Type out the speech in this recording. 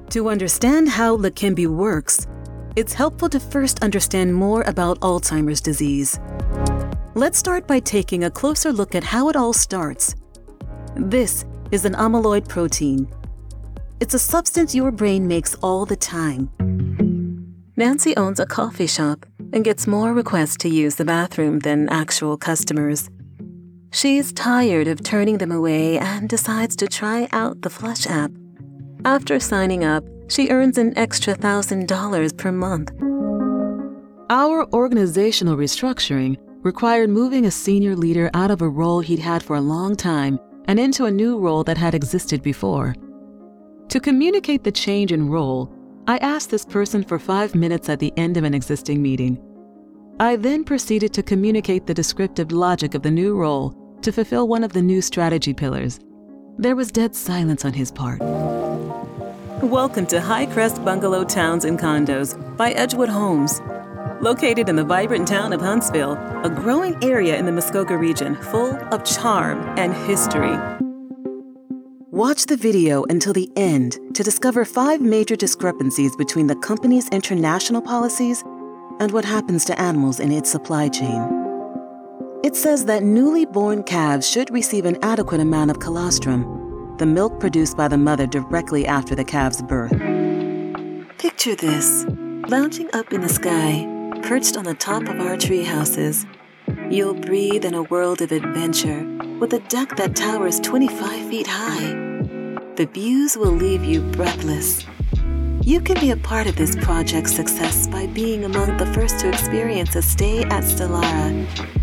To understand how Leqembi works, it's helpful to first understand more about Alzheimer's disease. Let's start by taking a closer look at how it all starts. This is an amyloid protein. It's a substance your brain makes all the time. Nancy owns a coffee shop and gets more requests to use the bathroom than actual customers. She's tired of turning them away and decides to try out the Flush app. After signing up, she earns an extra $1,000 per month. Our organizational restructuring required moving a senior leader out of a role he'd had for a long time and into a new role that had existed before. To communicate the change in role, I asked this person for 5 minutes at the end of an existing meeting. I then proceeded to communicate the descriptive logic of the new role to fulfill one of the new strategy pillars. There was dead silence on his part. Welcome to High Crest Bungalow Towns and Condos by Edgewood Homes. Located in the vibrant town of Huntsville, a growing area in the Muskoka region full of charm and history. Watch the video until the end to discover 5 major discrepancies between the company's international policies and what happens to animals in its supply chain. It says that newly born calves should receive an adequate amount of colostrum, the milk produced by the mother directly after the calf's birth. Picture this, lounging up in the sky, perched on the top of our tree houses. You'll breathe in a world of adventure with a deck that towers 25 feet high. The views will leave you breathless. You can be a part of this project's success by being among the first to experience a stay at Stellara.